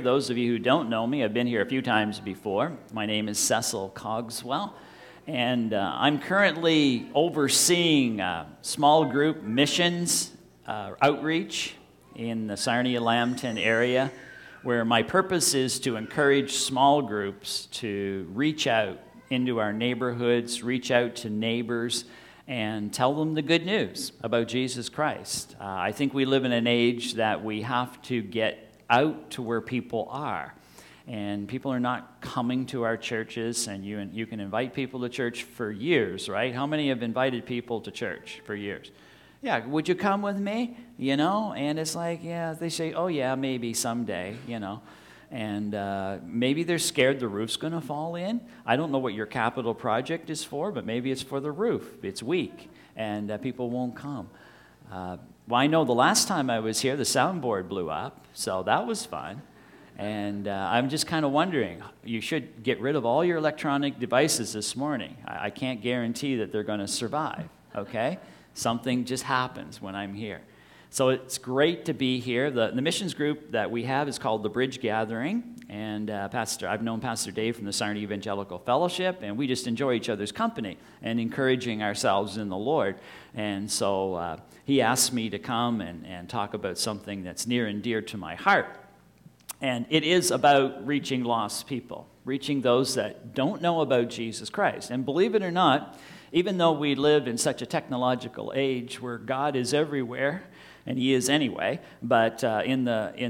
those of you who don't know me, I've been here a few times before. My name is Cecil Cogswell, and I'm currently overseeing small group missions outreach in the Sarnia-Lambton area, where my purpose is to encourage small groups to reach out into our neighborhoods, reach out to neighbors, and tell them the good news about Jesus Christ. I think we live in an age that we have to get out to where people are. And people are not coming to our churches, and you can invite people to church for years, right? How many have invited people to church for years? Yeah, would you come with me? You know, and it's like, yeah, they say, oh yeah, maybe someday, you know. And maybe they're scared the roof's going to fall in. I don't know what your capital project is for, but maybe it's for the roof. It's weak, and people won't come. Well, I know the last time I was here, the soundboard blew up, so that was fun. And I'm just kind of wondering, you should get rid of all your electronic devices this morning. I can't guarantee that they're going to survive, okay? Something just happens when I'm here. So it's great to be here. The missions group that we have is called the Bridge Gathering, and I've known Pastor Dave from the Sarnia Evangelical Fellowship, and we just enjoy each other's company and encouraging ourselves in the Lord. And so he asked me to come and talk about something that's near and dear to my heart. And it is about reaching lost people, reaching those that don't know about Jesus Christ. And believe it or not, even though we live in such a technological age where God is everywhere, and he is anyway, but on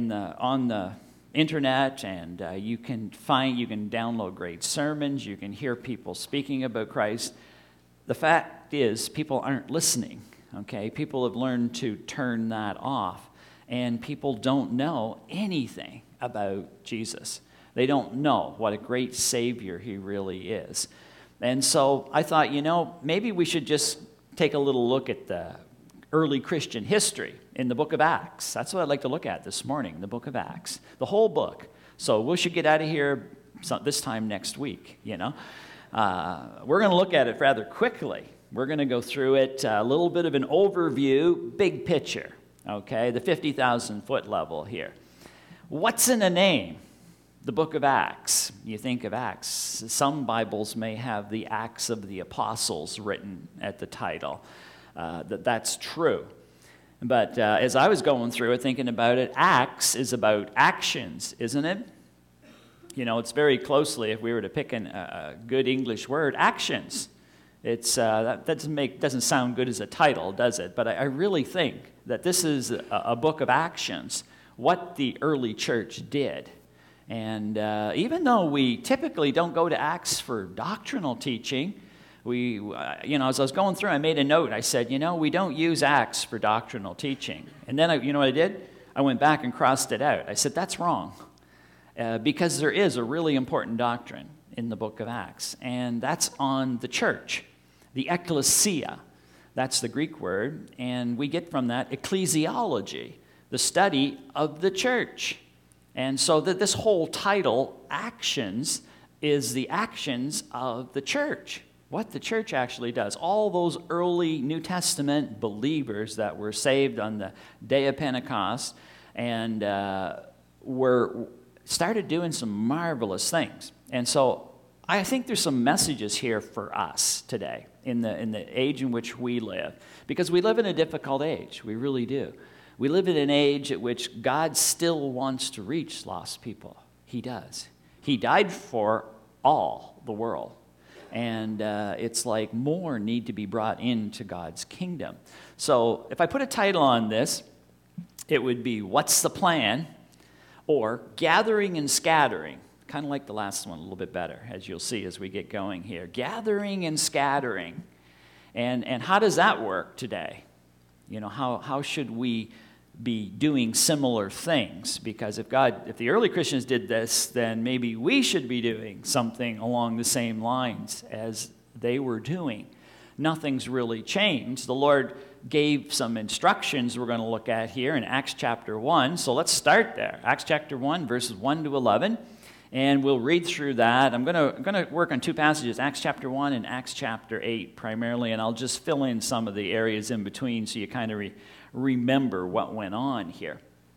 the internet, and you can download great sermons, you can hear people speaking about Christ. The fact is, people aren't listening, okay? People have learned to turn that off, and people don't know anything about Jesus. They don't know what a great Savior he really is. And so I thought, you know, maybe we should just take a little look at the early Christian history in the book of Acts. That's what I'd like to look at this morning, the book of Acts, the whole book. So we should get out of here this time next week, you know. We're going to look at it rather quickly. We're going to go through it, a little bit of an overview, big picture, okay, the 50,000-foot level here. What's in a name? The book of Acts. You think of Acts. Some Bibles may have the Acts of the Apostles written at the title. That's true. But as I was going through it, thinking about it, Acts is about actions, isn't it? You know, it's very closely, if we were to pick a good English word, actions. That doesn't sound good as a title, does it? But I really think that this is a book of actions, what the early church did. And even though we typically don't go to Acts for doctrinal teaching, as I was going through, I made a note. I said, you know, we don't use Acts for doctrinal teaching. And then, you know what I did? I went back and crossed it out. I said, that's wrong. Because there is a really important doctrine in the book of Acts, and that's on the church, the ecclesia. That's the Greek word, and we get from that ecclesiology, the study of the church. And so that this whole title, Actions, is the actions of the church. What the church actually does. All those early New Testament believers that were saved on the day of Pentecost and started doing some marvelous things. And so I think there's some messages here for us today in the age in which we live. Because we live in a difficult age. We really do. We live in an age at which God still wants to reach lost people. He does. He died for all the world. And it's like more need to be brought into God's kingdom. So if I put a title on this, it would be What's the Plan? Or Gathering and Scattering. Kind of like the last one, a little bit better, as you'll see as we get going here. Gathering and scattering. And how does that work today? You know, how should we be doing similar things? Because if the early Christians did this, then maybe we should be doing something along the same lines as they were doing. Nothing's really changed. The Lord gave some instructions we're going to look at here in Acts chapter 1. So let's start there. Acts chapter 1, verses 1 to 11. And we'll read through that. I'm going to work on two passages, Acts chapter 1 and Acts chapter 8 primarily, and I'll just fill in some of the areas in between so you kind of remember what went on here.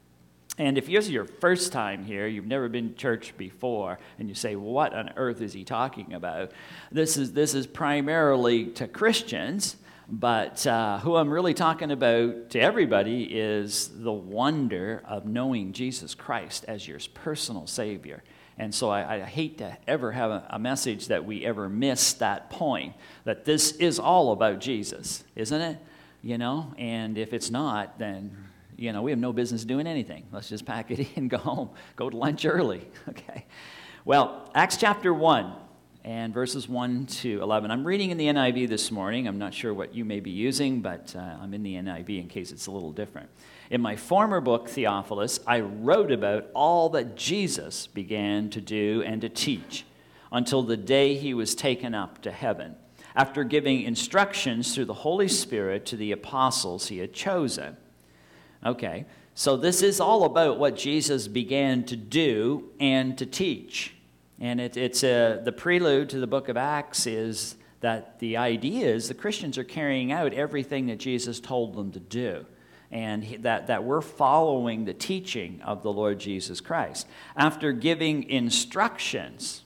And if this is your first time here, you've never been to church before, and you say, what on earth is he talking about? This is primarily to Christians, but who I'm really talking about to everybody is the wonder of knowing Jesus Christ as your personal Savior. And so I hate to ever have a message that we ever miss that point, that this is all about Jesus, isn't it? You know, and if it's not, then, you know, we have no business doing anything. Let's just pack it in and go home. Go to lunch early, okay? Well, Acts chapter 1 and verses 1 to 11. I'm reading in the NIV this morning. I'm not sure what you may be using, but I'm in the NIV in case it's a little different. In my former book, Theophilus, I wrote about all that Jesus began to do and to teach until the day he was taken up to heaven, after giving instructions through the Holy Spirit to the apostles he had chosen. Okay, so this is all about what Jesus began to do and to teach. And it's the prelude to the book of Acts is that the idea is the Christians are carrying out everything that Jesus told them to do. And that we're following the teaching of the Lord Jesus Christ. After giving instructions,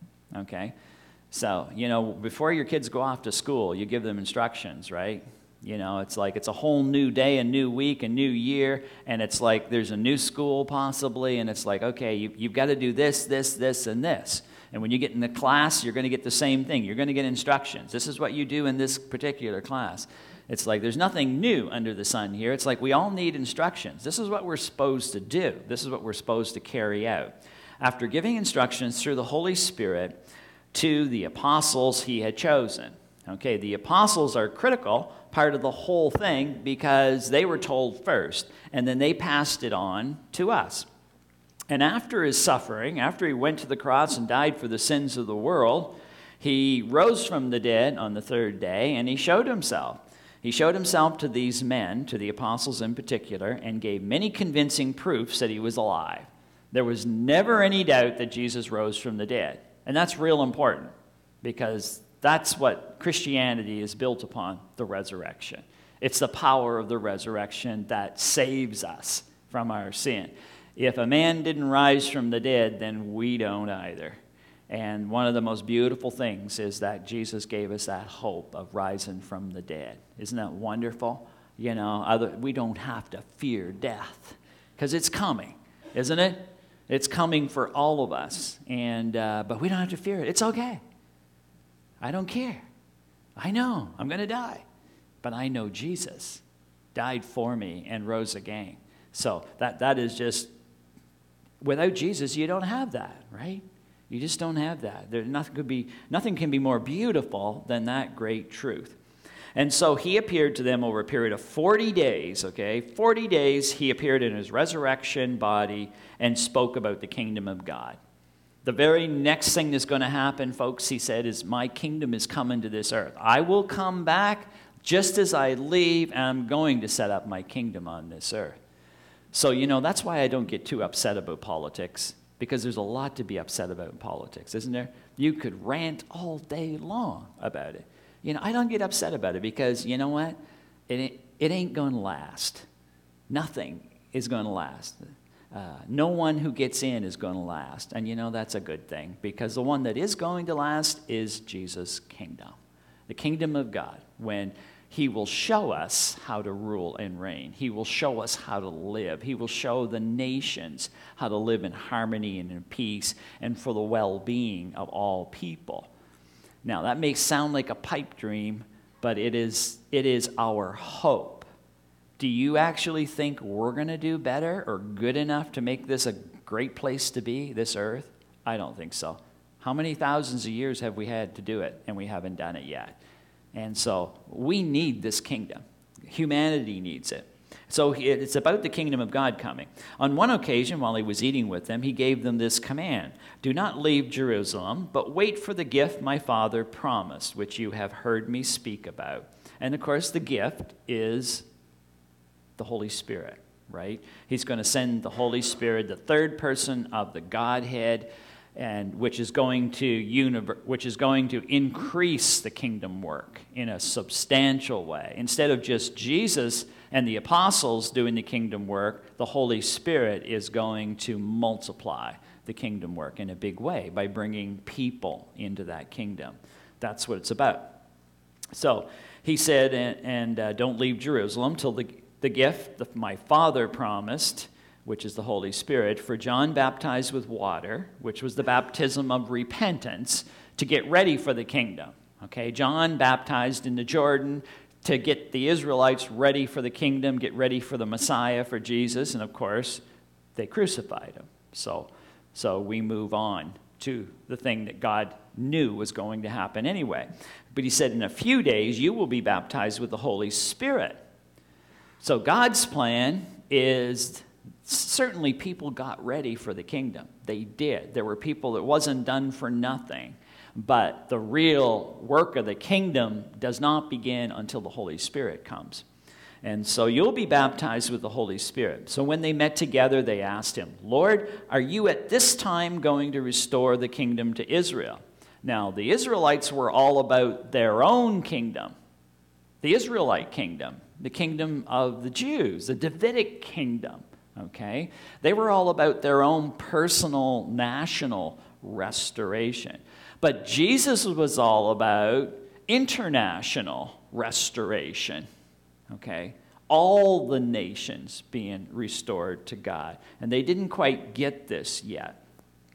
okay? So, you know, before your kids go off to school, you give them instructions, right? You know, it's like it's a whole new day, a new week, a new year, and it's like there's a new school possibly, and it's like, okay, you've got to do this, this, this, and this. And when you get in the class, you're going to get the same thing. You're going to get instructions. This is what you do in this particular class. It's like there's nothing new under the sun here. It's like we all need instructions. This is what we're supposed to do. This is what we're supposed to carry out. After giving instructions through the Holy Spirit to the apostles he had chosen. Okay, the apostles are critical part of the whole thing because they were told first, and then they passed it on to us. And after his suffering, after he went to the cross and died for the sins of the world, he rose from the dead on the third day, and he showed himself. He showed himself to these men, to the apostles in particular, and gave many convincing proofs that he was alive. There was never any doubt that Jesus rose from the dead. And that's real important because that's what Christianity is built upon, the resurrection. It's the power of the resurrection that saves us from our sin. If a man didn't rise from the dead, then we don't either. And one of the most beautiful things is that Jesus gave us that hope of rising from the dead. Isn't that wonderful? You know, we don't have to fear death because it's coming, isn't it? It's coming for all of us. And but we don't have to fear it. It's okay. I don't care. I know I'm going to die. But I know Jesus died for me and rose again. So that is just, without Jesus, you don't have that, right? You just don't have that. Nothing can be more beautiful than that great truth. And so he appeared to them over a period of 40 days, okay? 40 days he appeared in his resurrection body and spoke about the kingdom of God. The very next thing that's going to happen, folks, he said, is my kingdom is coming to this earth. I will come back just as I leave, and I'm going to set up my kingdom on this earth. So, you know, that's why I don't get too upset about politics, because there's a lot to be upset about in politics, isn't there? You could rant all day long about it. You know, I don't get upset about it because, you know what? It ain't going to last. Nothing is going to last. No one who gets in is going to last. And, you know, that's a good thing because the one that is going to last is Jesus' kingdom, the kingdom of God, when he will show us how to rule and reign. He will show us how to live. He will show the nations how to live in harmony and in peace and for the well-being of all people. Now, that may sound like a pipe dream, but it is our hope. Do you actually think we're going to do better or good enough to make this a great place to be, this earth? I don't think so. How many thousands of years have we had to do it, and we haven't done it yet? And so we need this kingdom. Humanity needs it. So it's about the kingdom of God coming. On one occasion, while he was eating with them, he gave them this command: do not leave Jerusalem, but wait for the gift my Father promised, which you have heard me speak about. And of course, the gift is the Holy Spirit, right? He's going to send the Holy Spirit, the third person of the Godhead, and which is going to increase the kingdom work in a substantial way. Instead of just Jesus and the apostles doing the kingdom work, the Holy Spirit is going to multiply the kingdom work in a big way by bringing people into that kingdom. That's what it's about. So he said, and don't leave Jerusalem till the gift that my Father promised, which is the Holy Spirit. For John baptized with water, which was the baptism of repentance, to get ready for the kingdom. Okay, John baptized in the Jordan to get the Israelites ready for the kingdom, get ready for the Messiah, for Jesus, and of course, they crucified him. So we move on to the thing that God knew was going to happen anyway. But he said, in a few days, you will be baptized with the Holy Spirit. So God's plan is, certainly people got ready for the kingdom. They did. There were people that wasn't done for nothing. But the real work of the kingdom does not begin until the Holy Spirit comes. And so you'll be baptized with the Holy Spirit. So when they met together, they asked him, Lord, are you at this time going to restore the kingdom to Israel? Now, the Israelites were all about their own kingdom, the Israelite kingdom, the kingdom of the Jews, the Davidic kingdom, okay? They were all about their own personal, national restoration. But Jesus was all about international restoration. Okay, all the nations being restored to God. And they didn't quite get this yet.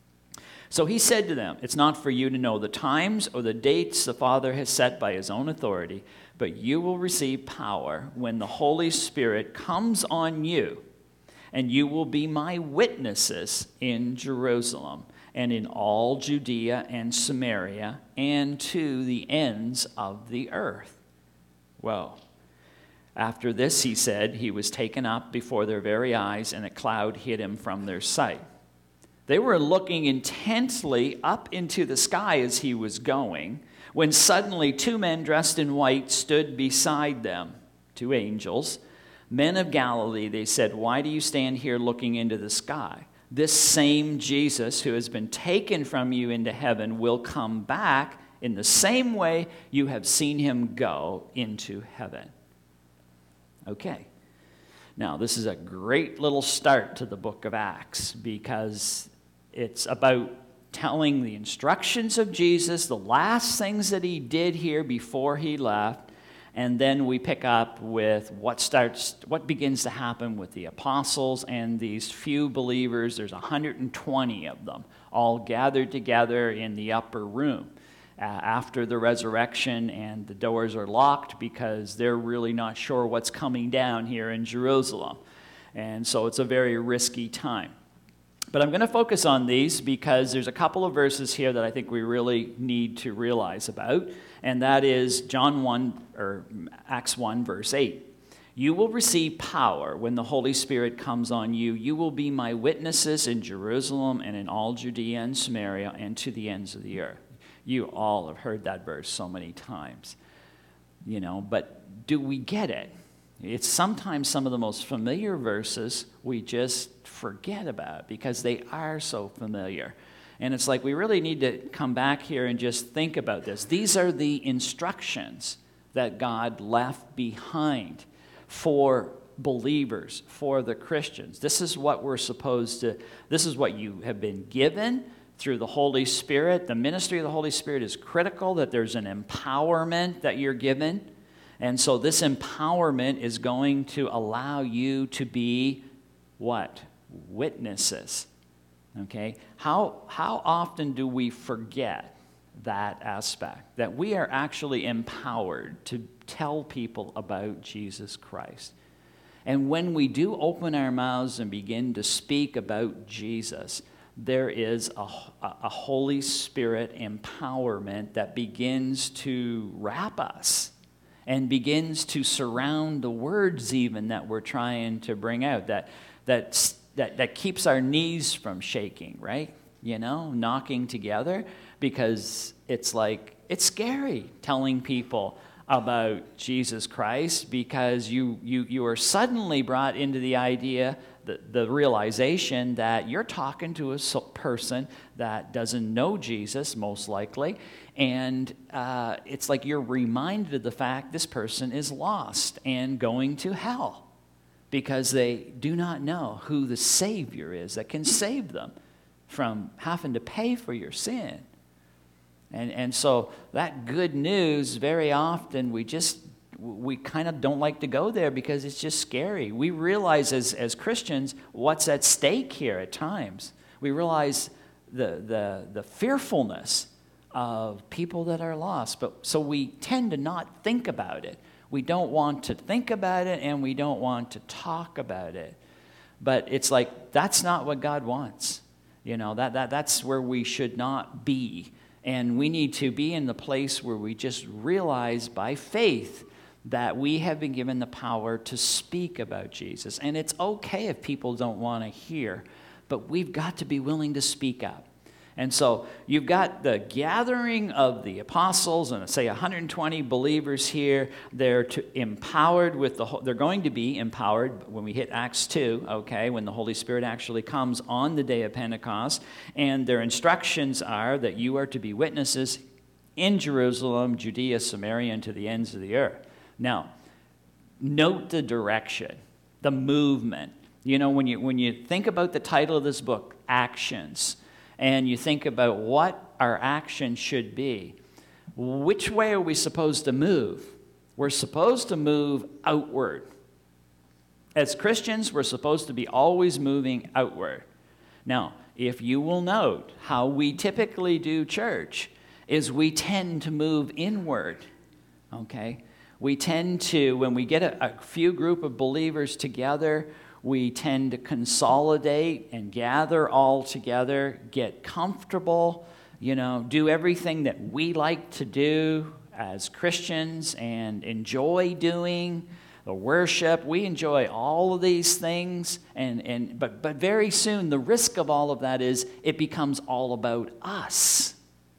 So he said to them, it's not for you to know the times or the dates the Father has set by his own authority, but you will receive power when the Holy Spirit comes on you, and you will be my witnesses in Jerusalem and in all Judea and Samaria and to the ends of the earth. Well, after this, he said, he was taken up before their very eyes, and a cloud hid him from their sight. They were looking intently up into the sky as he was going, when suddenly 2 men dressed in white stood beside them, 2 angels. Men of Galilee, they said, why do you stand here looking into the sky? This same Jesus who has been taken from you into heaven will come back in the same way you have seen him go into heaven. Okay, now this is a great little start to the book of Acts because it's about telling the instructions of Jesus, the last things that he did here before he left, and then we pick up with what begins to happen with the apostles and these few believers. There's 120 of them all gathered together in the upper room after the resurrection, and the doors are locked because they're really not sure what's coming down here in Jerusalem. And so it's a very risky time. But I'm going to focus on these because there's a couple of verses here that I think we really need to realize about, and that is Acts 1, verse 8. You will receive power when the Holy Spirit comes on you. You will be my witnesses in Jerusalem and in all Judea and Samaria and to the ends of the earth. You all have heard that verse so many times, but do we get it? It's sometimes some of the most familiar verses we just forget about because they are so familiar. And it's like we really need to come back here and just think about this. These are the instructions that God left behind for believers, for the Christians. This is what this is what you have been given through the Holy Spirit. The ministry of the Holy Spirit is critical, that there's an empowerment that you're given. And so this empowerment is going to allow you to be what? Witnesses. Okay? How often do we forget that aspect? That we are actually empowered to tell people about Jesus Christ. And when we do open our mouths and begin to speak about Jesus, there is a Holy Spirit empowerment that begins to wrap us and begins to surround the words even that we're trying to bring out, that keeps our knees from shaking, right? Knocking together, because it's scary telling people about Jesus Christ, because you are suddenly brought into the idea, the realization that you're talking to a person that doesn't know Jesus, most likely, and it's like you're reminded of the fact this person is lost and going to hell. because they do not know who the Savior is that can save them from having to pay for your sin. And so that good news, very often we kind of don't like to go there because it's just scary. We realize as Christians what's at stake here at times. We realize the fearfulness of people that are lost. But so we tend to not think about it. We don't want to think about it, and we don't want to talk about it. But it's like, that's not what God wants. You know, that's where we should not be. And we need to be in the place where we just realize by faith that we have been given the power to speak about Jesus. And it's okay if people don't want to hear, but we've got to be willing to speak up. And so you've got the gathering of the apostles, and say 120 believers here. They're empowered with they're going to be empowered when we hit Acts 2, okay, when the Holy Spirit actually comes on the day of Pentecost. And their instructions are that you are to be witnesses in Jerusalem, Judea, Samaria, and to the ends of the earth. Now, note the direction, the movement. You know, when you think about the title of this book, Actions, and you think about what our action should be, which way are we supposed to move? We're supposed to move outward. As Christians, we're supposed to be always moving outward. Now, if you will note, how we typically do church is we tend to move inward, okay? We tend to, when we get a few group of believers together, we tend to consolidate and gather all together, get comfortable, you know, do everything that we like to do as Christians and enjoy doing, the worship. We enjoy all of these things, but very soon the risk of all of that is it becomes all about us,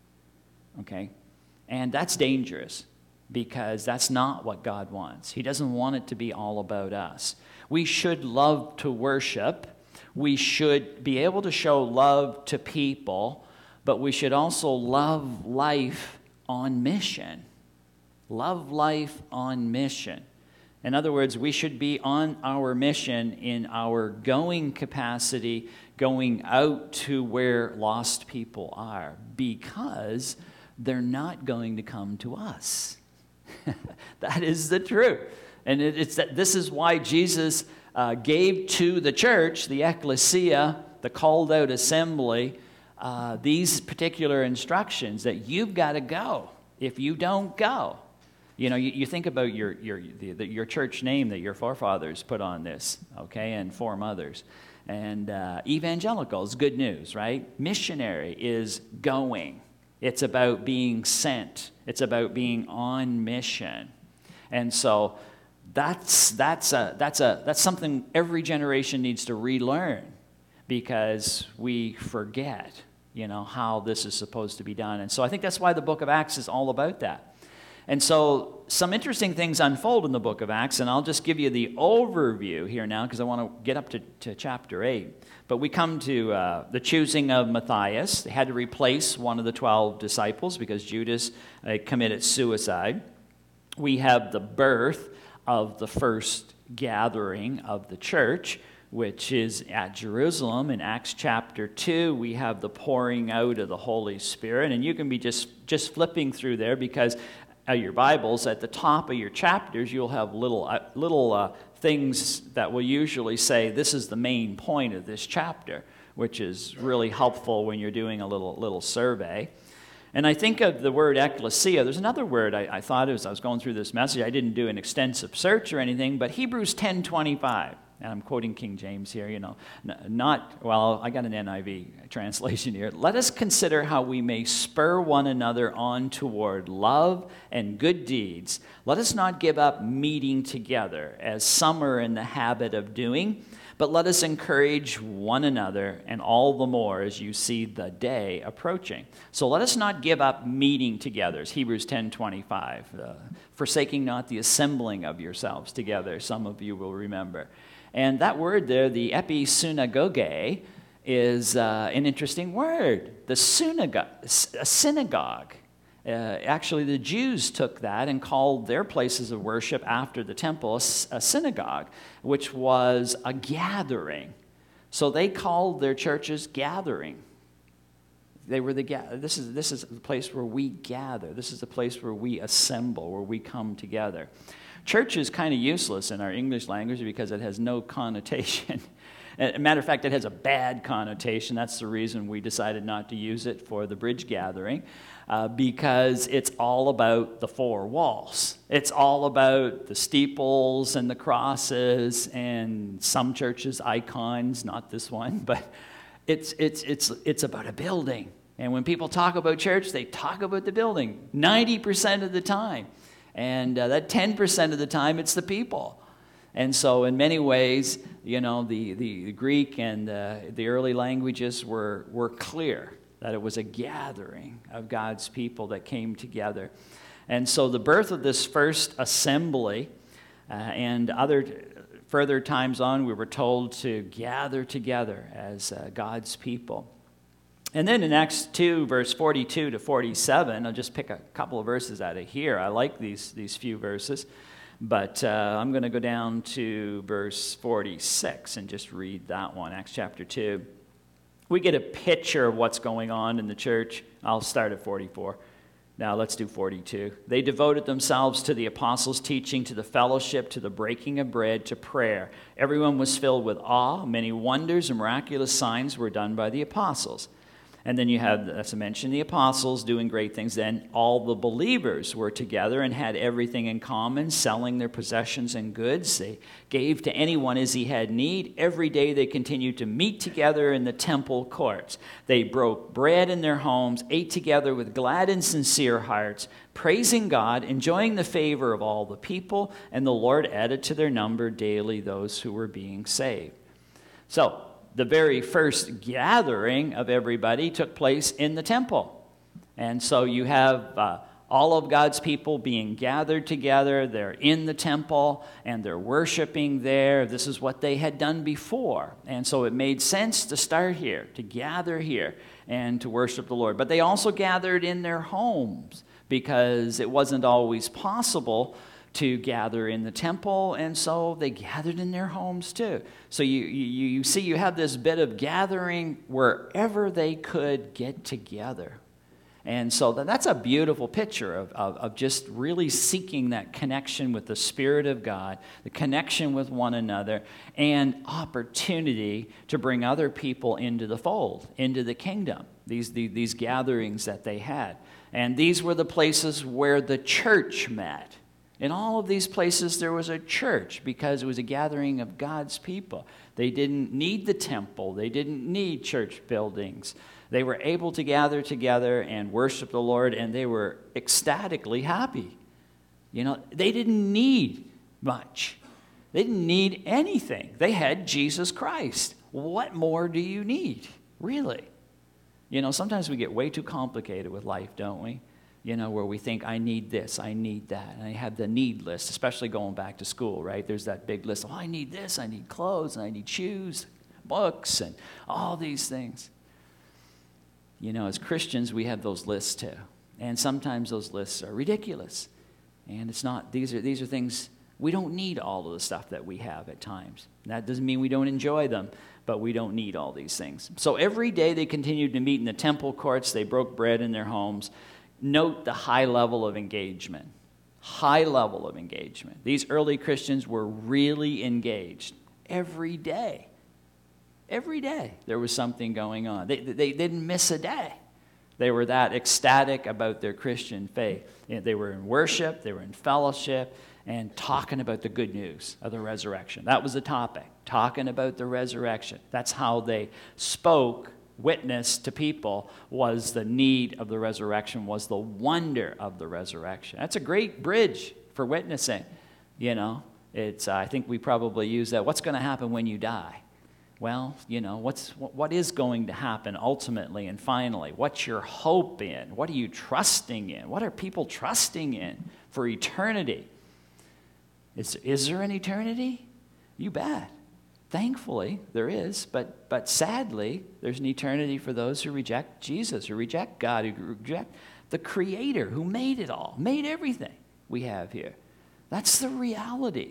okay? And that's dangerous because that's not what God wants. He doesn't want it to be all about us. We should love to worship. We should be able to show love to people, but we should also love life on mission. Love life on mission. In other words, we should be on our mission in our going capacity, going out to where lost people are, because they're not going to come to us. That is the truth. And this is why Jesus gave to the church, the ecclesia, the called out assembly, these particular instructions that you've got to go. If you don't go, you know, you think about your church name that your forefathers put on this, okay, and form others. And evangelical is good news, right? Missionary is going. It's about being sent. It's about being on mission. And so that's something every generation needs to relearn, because we forget, you know, how this is supposed to be done. And so I think that's why the book of Acts is all about that. And so some interesting things unfold in the book of Acts, and I'll just give you the overview here now because I want to get up to chapter 8. But we come to the choosing of Matthias. They had to replace one of the 12 disciples because Judas committed suicide. We have the birth of the first gathering of the church, which is at Jerusalem. In Acts chapter 2, we have the pouring out of the Holy Spirit. And you can be just flipping through there, because your Bibles, at the top of your chapters, you'll have little things that will usually say, this is the main point of this chapter, which is really helpful when you're doing a little survey. And I think of the word ecclesia. There's another word I thought as I was going through this message. I didn't do an extensive search or anything, but Hebrews 10:25. And I'm quoting King James here, you know. I got an NIV translation here. Let us consider how we may spur one another on toward love and good deeds. Let us not give up meeting together, as some are in the habit of doing, but let us encourage one another, and all the more as you see the day approaching. So let us not give up meeting together. It's Hebrews 10:25. Forsaking not the assembling of yourselves together, some of you will remember. And that word there, the episynagoge, is an interesting word. The synagogue. A synagogue. Actually, the Jews took that and called their places of worship after the temple a synagogue, which was a gathering. So they called their churches gathering. They were this is the place where we gather. This is the place where we assemble, where we come together. Church is kind of useless in our English language because it has no connotation. As a matter of fact, it has a bad connotation. That's the reason we decided not to use it for the bridge gathering, because it's all about the four walls. It's all about the steeples and the crosses and some churches' icons, not this one, but it's about a building. And when people talk about church, they talk about the building 90% of the time. And that 10% of the time, it's the people. And so in many ways, the Greek and the early languages were clear that it was a gathering of God's people that came together. And so the birth of this first assembly and other further times on, we were told to gather together as God's people. And then in Acts 2, verse 42 to 47, I'll just pick a couple of verses out of here. I like these few verses. But I'm going to go down to verse 46 and just read that one, Acts chapter 2. We get a picture of what's going on in the church. I'll start at 44. Now let's do 42. They devoted themselves to the apostles' teaching, to the fellowship, to the breaking of bread, to prayer. Everyone was filled with awe. Many wonders and miraculous signs were done by the apostles. And then you have, as I mentioned, the apostles doing great things. Then all the believers were together and had everything in common, selling their possessions and goods. They gave to anyone as he had need. Every day they continued to meet together in the temple courts. They broke bread in their homes, ate together with glad and sincere hearts, praising God, enjoying the favor of all the people, and the Lord added to their number daily those who were being saved. So, the very first gathering of everybody took place in the temple. And so you have all of God's people being gathered together. They're in the temple and they're worshiping there. This is what they had done before. And so it made sense to start here, to gather here and to worship the Lord. But they also gathered in their homes because it wasn't always possible to gather in the temple, and so they gathered in their homes too. So you see you have this bit of gathering wherever they could get together. And so that's a beautiful picture of just really seeking that connection with the Spirit of God, the connection with one another, and opportunity to bring other people into the fold, into the kingdom, these gatherings that they had. And these were the places where the church met. In all of these places, there was a church because it was a gathering of God's people. They didn't need the temple. They didn't need church buildings. They were able to gather together and worship the Lord, and they were ecstatically happy. They didn't need much. They didn't need anything. They had Jesus Christ. What more do you need, really? Sometimes we get way too complicated with life, don't we? Where we think, I need this, I need that. And I have the need list, especially going back to school, right? There's that big list. I need this, I need clothes, and I need shoes, books, and all these things. As Christians, we have those lists too. And sometimes those lists are ridiculous. And it's not, these are things, we don't need all of the stuff that we have at times. That doesn't mean we don't enjoy them, but we don't need all these things. So every day they continued to meet in the temple courts. They broke bread in their homes. Note the high level of engagement. High level of engagement. These early Christians were really engaged. Every day. Every day there was something going on. They didn't miss a day. They were that ecstatic about their Christian faith. They were in worship, they were in fellowship, and talking about the good news of the resurrection. That was the topic, talking about the resurrection. That's how they spoke. Witness to people was the need of the resurrection, was the wonder of the resurrection. That's a great bridge for witnessing. I think we probably use that. What's going to happen when you die? Well, what is going to happen ultimately and finally? What's your hope in? What are you trusting in? What are people trusting in for eternity? Is there an eternity? You bet. Thankfully, there is, but sadly, there's an eternity for those who reject Jesus, who reject God, who reject The Creator who made it all, made everything we have here. That's the reality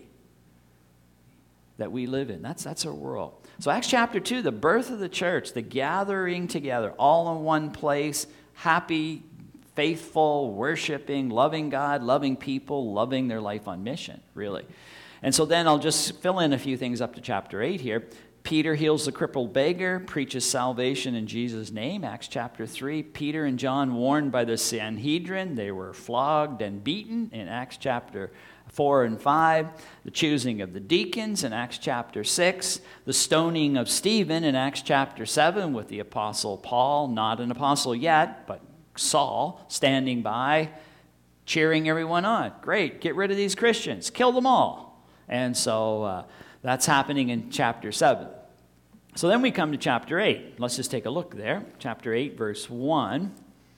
that we live in. That's our world. So Acts chapter 2, the birth of the church, the gathering together, all in one place, happy, faithful, worshiping, loving God, loving people, loving their life on mission, really. And so then I'll just fill in a few things up to chapter 8 here. Peter heals the crippled beggar, preaches salvation in Jesus' name, Acts chapter 3. Peter and John warned by the Sanhedrin. They were flogged and beaten in Acts chapter 4 and 5. The choosing of the deacons in Acts chapter 6. The stoning of Stephen in Acts chapter 7 with the apostle Paul, not an apostle yet, but Saul, standing by, cheering everyone on. Great, get rid of these Christians, kill them all. And so that's happening in chapter 7. So then we come to chapter 8. Let's just take a look there. Chapter 8, verse 1.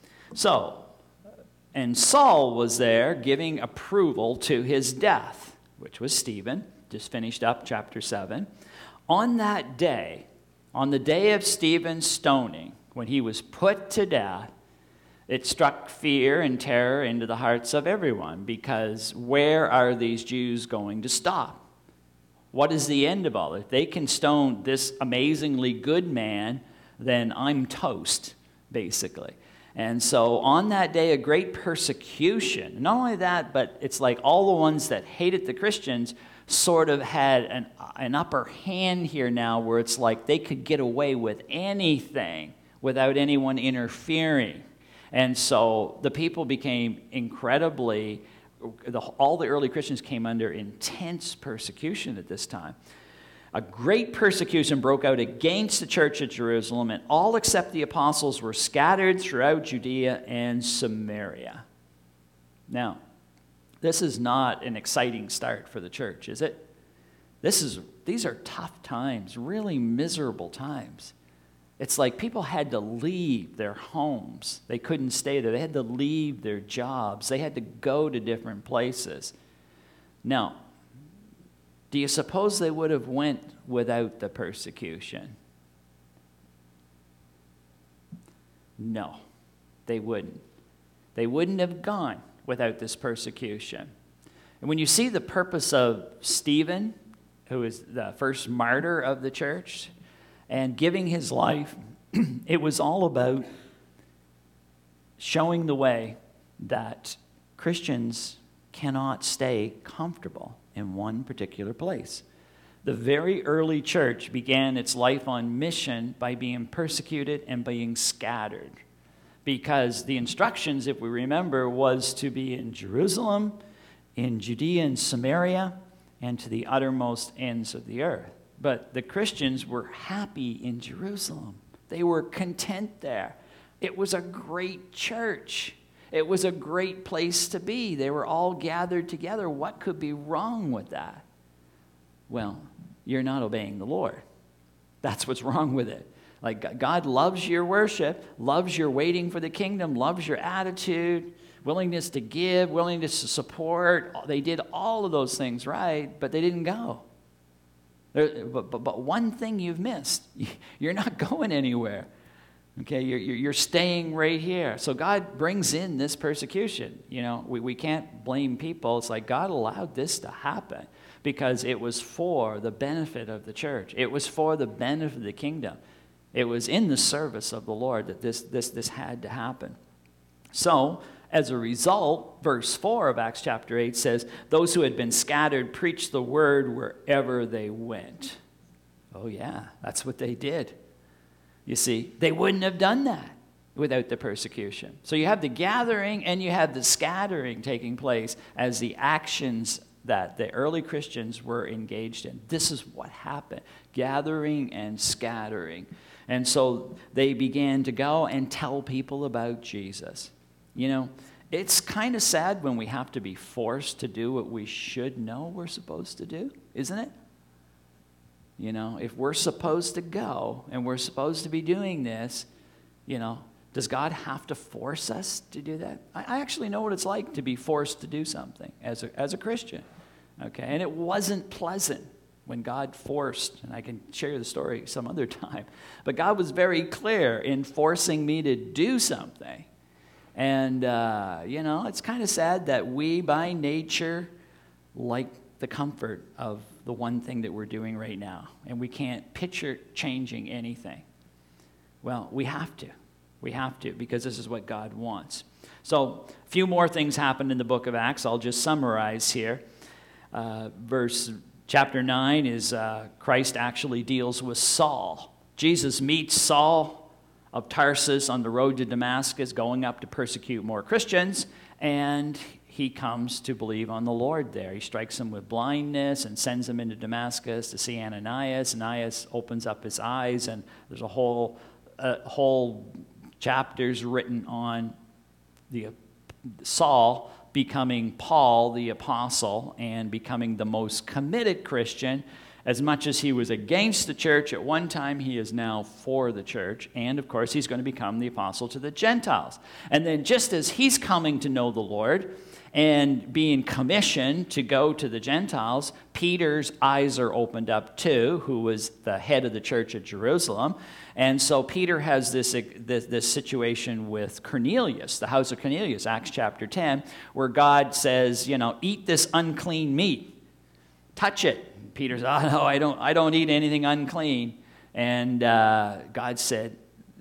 So, and Saul was there giving approval to his death, which was Stephen. Just finished up chapter 7. On that day, on the day of Stephen's stoning, when he was put to death, it struck fear and terror into the hearts of everyone, because where are these Jews going to stop? What is the end of all this? If they can stone this amazingly good man, then I'm toast, basically. And so on that day, a great persecution. Not only that, but it's like all the ones that hated the Christians sort of had an upper hand here now, where it's like they could get away with anything without anyone interfering. And so the people became incredibly... all the early Christians came under intense persecution at this time. A great persecution broke out against the church at Jerusalem, and all except the apostles were scattered throughout Judea and Samaria. Now, this is not an exciting start for the church, is it? These are tough times, really miserable times. It's like people had to leave their homes. They couldn't stay there. They had to leave their jobs. They had to go to different places. Now, do you suppose they would have went without the persecution? No, they wouldn't. They wouldn't have gone without this persecution. And when you see the purpose of Stephen, who is the first martyr of the church, and giving his life, it was all about showing the way that Christians cannot stay comfortable in one particular place. The very early church began its life on mission by being persecuted and being scattered, because the instructions, if we remember, was to be in Jerusalem, in Judea and Samaria, and to the uttermost ends of the earth. But the Christians were happy in Jerusalem. They were content there. It was a great church. It was a great place to be. They were all gathered together. What could be wrong with that? Well, you're not obeying the Lord. That's what's wrong with it. Like, God loves your worship, loves your waiting for the kingdom, loves your attitude, willingness to give, willingness to support. They did all of those things right, but they didn't go. But one thing you've missed. You're not going anywhere. Okay, you're staying right here. So God brings in this persecution. You know, we can't blame people. It's like God allowed this to happen because it was for the benefit of the church. It was for the benefit of the kingdom. It was in the service of the Lord that this had to happen. So, as a result, verse 4 of Acts chapter 8 says, those who had been scattered preached the word wherever they went. Oh yeah, that's what they did. You see, they wouldn't have done that without the persecution. So you have the gathering and you have the scattering taking place as the actions that the early Christians were engaged in. This is what happened, gathering and scattering. And so they began to go and tell people about Jesus. You know, it's kind of sad when we have to be forced to do what we should know we're supposed to do, isn't it? You know, if we're supposed to go and we're supposed to be doing this, you know, does God have to force us to do that? I actually know what it's like to be forced to do something as a Christian, okay? And it wasn't pleasant when God forced, and I can share the story some other time, but God was very clear in forcing me to do something. And, it's kind of sad that we, by nature, like the comfort of the one thing that we're doing right now. And we can't picture changing anything. Well, we have to. We have to, because this is what God wants. So, a few more things happened in the book of Acts. I'll just summarize here. Chapter 9 is Christ actually deals with Saul. Jesus meets Saul of Tarsus on the road to Damascus, going up to persecute more Christians, and he comes to believe on the Lord there. He strikes him with blindness and sends him into Damascus to see Ananias. Ananias opens up his eyes, and there's a whole chapters written on the Saul becoming Paul the apostle and becoming the most committed Christian. As much as he was against the church at one time, he is now for the church. And, of course, he's going to become the apostle to the Gentiles. And then just as he's coming to know the Lord and being commissioned to go to the Gentiles, Peter's eyes are opened up too, who was the head of the church at Jerusalem. And so Peter has this situation with Cornelius, the house of Cornelius, Acts chapter 10, where God says, eat this unclean meat. Touch it. Peter said, oh, no, I don't eat anything unclean. And God said,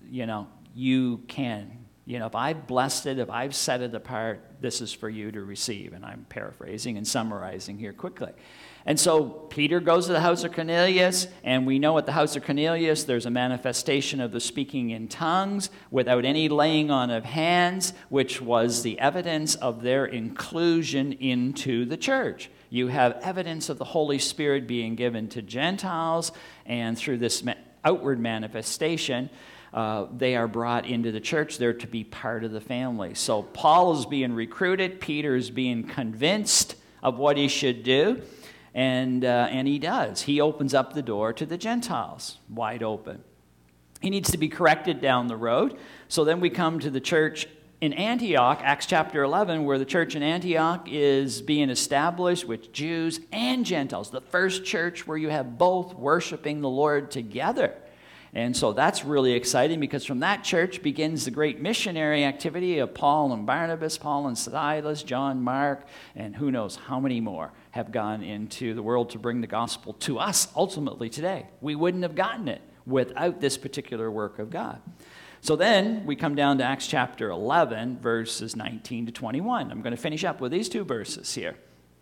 you can. If I've blessed it, if I've set it apart, this is for you to receive. And I'm paraphrasing and summarizing here quickly. And so Peter goes to the house of Cornelius, and we know at the house of Cornelius there's a manifestation of the speaking in tongues without any laying on of hands, which was the evidence of their inclusion into the church. You have evidence of the Holy Spirit being given to Gentiles, and through this outward manifestation, they are brought into the church. They're to be part of the family. So Paul is being recruited. Peter is being convinced of what he should do, and he does. He opens up the door to the Gentiles, wide open. He needs to be corrected down the road. So then we come to the church in Antioch, Acts chapter 11, where the church in Antioch is being established with Jews and Gentiles, the first church where you have both worshiping the Lord together. And so that's really exciting, because from that church begins the great missionary activity of Paul and Barnabas, Paul and Silas, John, Mark, and who knows how many more have gone into the world to bring the gospel to us ultimately today. We wouldn't have gotten it without this particular work of God. So then we come down to Acts chapter 11, verses 19 to 21. I'm going to finish up with these two verses here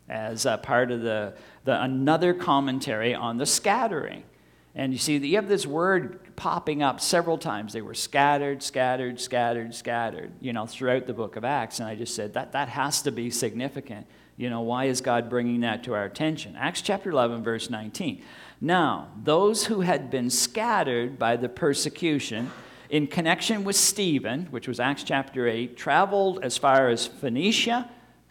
as part of another commentary on the scattering. And you see, you have this word popping up several times. They were scattered, scattered, scattered, scattered, throughout the book of Acts. And I just said that has to be significant. Why is God bringing that to our attention? Acts chapter 11, verse 19. Now, those who had been scattered by the persecution in connection with Stephen, which was Acts chapter 8, traveled as far as Phoenicia,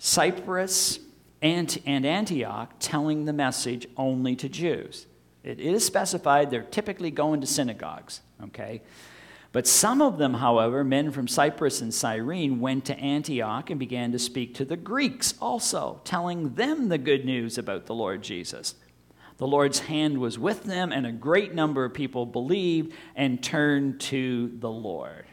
Cyprus, and Antioch, telling the message only to Jews. It is specified they're typically going to synagogues, okay? But some of them, however, men from Cyprus and Cyrene, went to Antioch and began to speak to the Greeks also, telling them the good news about the Lord Jesus. The Lord's hand was with them, and a great number of people believed and turned to the Lord.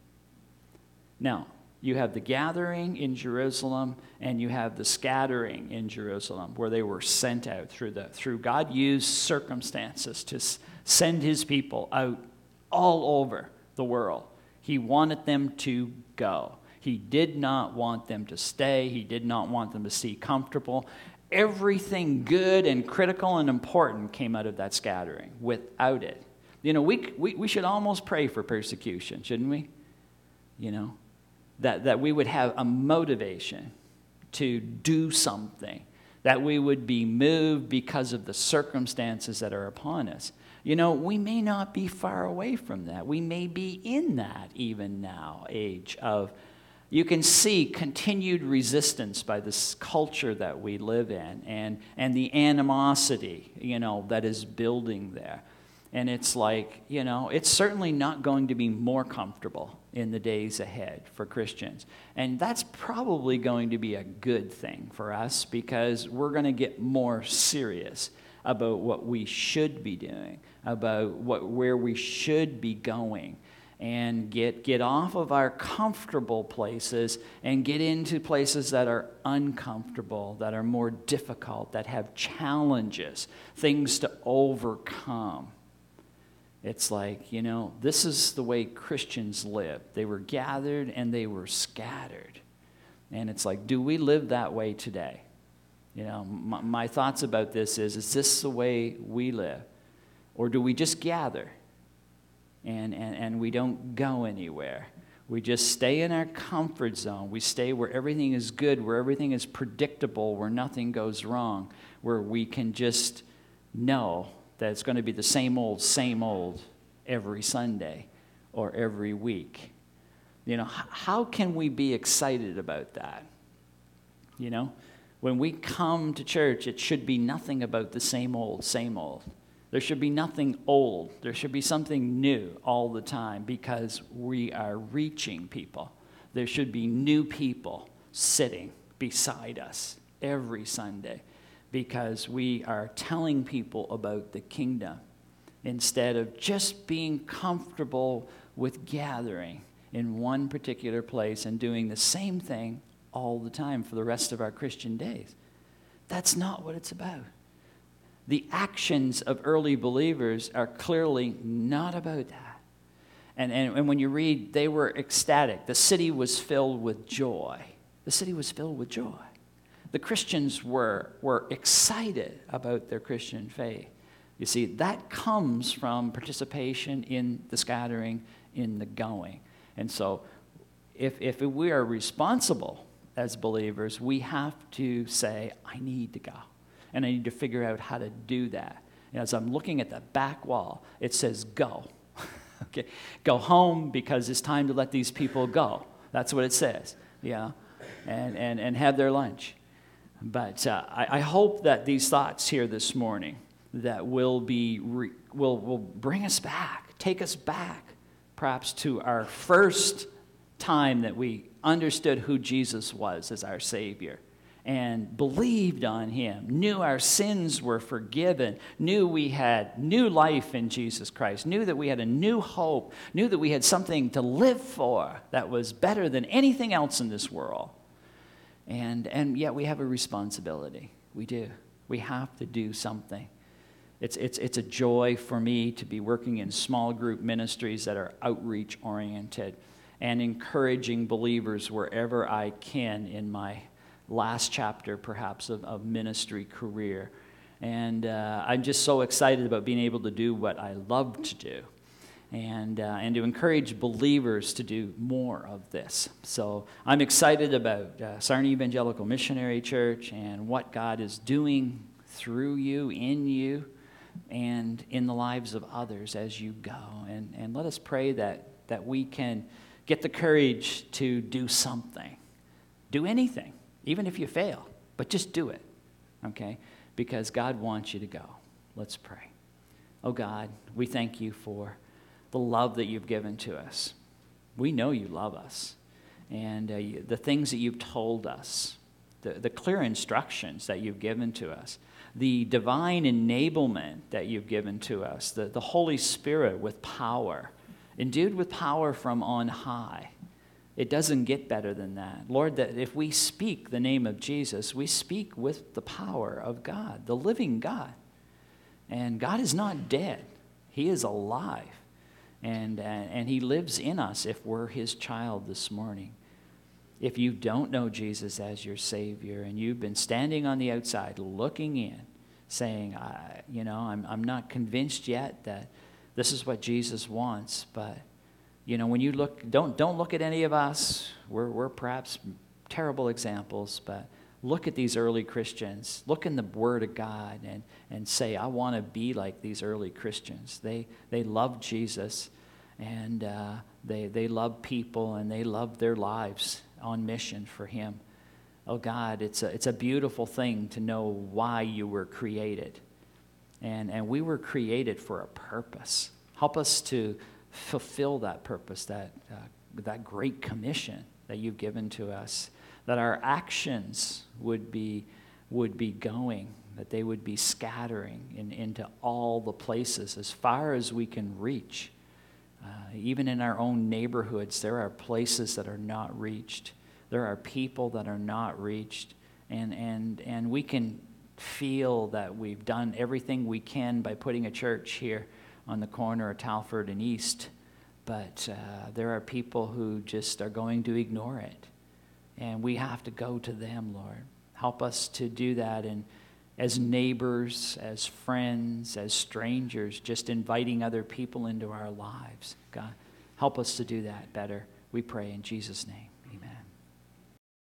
Now, you have the gathering in Jerusalem, and you have the scattering in Jerusalem, where they were sent out through God used circumstances to send his people out all over the world. He wanted them to go. He did not want them to stay. He did not want them to stay comfortable. Everything good and critical and important came out of that scattering. Without it, we should almost pray for persecution, shouldn't we? That we would have a motivation to do something, that we would be moved because of the circumstances that are upon us. We may not be far away from that. We may be in that even now age of, you can see continued resistance by this culture that we live in, and the animosity, that is building there. And it's like, it's certainly not going to be more comfortable in the days ahead for Christians. And that's probably going to be a good thing for us, because we're going to get more serious about what we should be doing, about where we should be going. and get off of our comfortable places and get into places that are uncomfortable, that are more difficult, that have challenges, things to overcome. It's like, this is the way Christians lived. They were gathered and they were scattered. And it's like, do we live that way today? My thoughts about this is this the way we live? Or do we just gather and we don't go anywhere? We just stay in our comfort zone. We stay where everything is good, where everything is predictable, where nothing goes wrong, where we can just know that it's going to be the same old every Sunday or every week. How can we be excited about that? When we come to church, it should be nothing about the same old. There should be nothing old. There should be something new all the time because we are reaching people. There should be new people sitting beside us every Sunday because we are telling people about the kingdom instead of just being comfortable with gathering in one particular place and doing the same thing all the time for the rest of our Christian days. That's not what it's about. The actions of early believers are clearly not about that. And when you read, they were ecstatic. The city was filled with joy. The city was filled with joy. The Christians were excited about their Christian faith. You see, that comes from participation in the scattering, in the going. And so if we are responsible as believers, we have to say, I need to go. And I need to figure out how to do that. And as I'm looking at the back wall, it says go. Okay, go home because it's time to let these people go. That's what it says. And have their lunch. But I hope that these thoughts here this morning that will bring us back, take us back, perhaps to our first time that we understood who Jesus was as our Savior and believed on him, knew our sins were forgiven, knew we had new life in Jesus Christ, knew that we had a new hope, knew that we had something to live for that was better than anything else in this world. And yet we have a responsibility. We do. We have to do something. It's a joy for me to be working in small group ministries that are outreach oriented and encouraging believers wherever I can in my last chapter, perhaps, of ministry career. And I'm just so excited about being able to do what I love to do and to encourage believers to do more of this. So I'm excited about Sarnia Evangelical Missionary Church and what God is doing through you, in you, and in the lives of others as you go. And let us pray that we can get the courage to do something. Do anything, even if you fail, but just do it, okay? Because God wants you to go. Let's pray. Oh God, we thank you for the love that you've given to us. We know you love us. And the things that you've told us, the clear instructions that you've given to us, the divine enablement that you've given to us, the Holy Spirit with power, endued with power from on high. It doesn't get better than that. Lord, that if we speak the name of Jesus, we speak with the power of God, the living God. And God is not dead. He is alive. And he lives in us if we're his child this morning. If you don't know Jesus as your Savior and you've been standing on the outside looking in, saying, I'm not convinced yet that this is what Jesus wants, but when you look, don't look at any of us. We're perhaps terrible examples, but look at these early Christians. Look in the Word of God and say, I want to be like these early Christians. They love Jesus, and they love people, and they love their lives on mission for him. Oh God, it's a beautiful thing to know why you were created. And we were created for a purpose. Help us to fulfill that purpose, that great commission that you've given to us, that our actions would be going, that they would be scattering into all the places as far as we can reach. Even in our own neighborhoods, there are places that are not reached. There are people that are not reached. And we can feel that we've done everything we can by putting a church here on the corner of Talford and East. But there are people who just are going to ignore it. And we have to go to them, Lord. Help us to do that. And as neighbors, as friends, as strangers, just inviting other people into our lives. God, help us to do that better. We pray in Jesus' name.